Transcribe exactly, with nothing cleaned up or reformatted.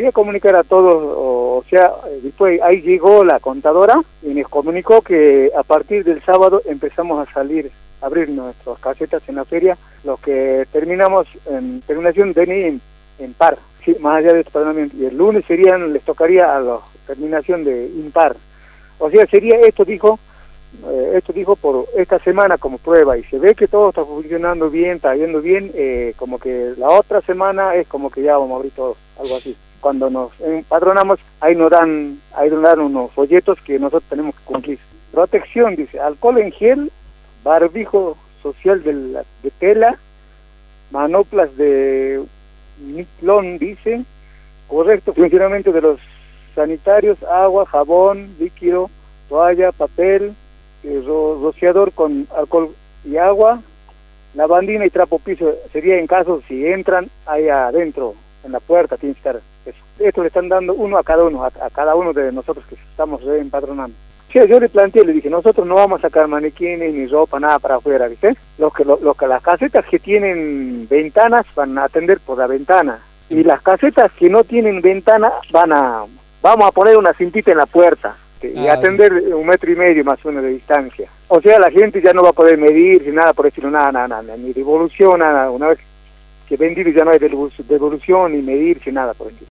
quería comunicar a todos, o, o sea, después ahí llegó la contadora y nos comunicó que a partir del sábado empezamos a salir, a abrir nuestras casetas en la feria, los que terminamos en terminación de N I en, en par, sí, más allá de este padronamiento, y el lunes serían, les tocaría a la terminación de impar. O sea, sería esto, dijo, eh, esto dijo por esta semana como prueba, y se ve que todo está funcionando bien, está yendo bien, eh, como que la otra semana es como que ya vamos a abrir todo, algo así. Cuando nos empadronamos, ahí nos dan, ahí nos dan unos folletos que nosotros tenemos que cumplir. Protección, dice, alcohol en gel, barbijo social de, la, de tela, manoplas de nylon, dice, correcto funcionamiento de los sanitarios, agua, jabón, líquido, toalla, papel, eh, ro rociador con alcohol y agua, lavandina y trapo piso, sería en caso si entran ahí adentro, en la puerta, tiene que estar eso. Esto le están dando uno a cada uno, a, a cada uno de nosotros que estamos empadronando. Sí, yo le planteé, le dije, nosotros no vamos a sacar maniquines ni ropa, nada para afuera, ¿viste? Los que, los, los que las casetas que tienen ventanas van a atender por la ventana, y las casetas que no tienen ventana van a, vamos a poner una cintita en la puerta, y ah, atender sí. un metro y medio más o menos de distancia. O sea, la gente ya no va a poder medir, ni nada por decirlo, nada, nada, nada, ni devolución, nada, una vez que vendido ya no hay devolución, ni medirse, nada por decirlo.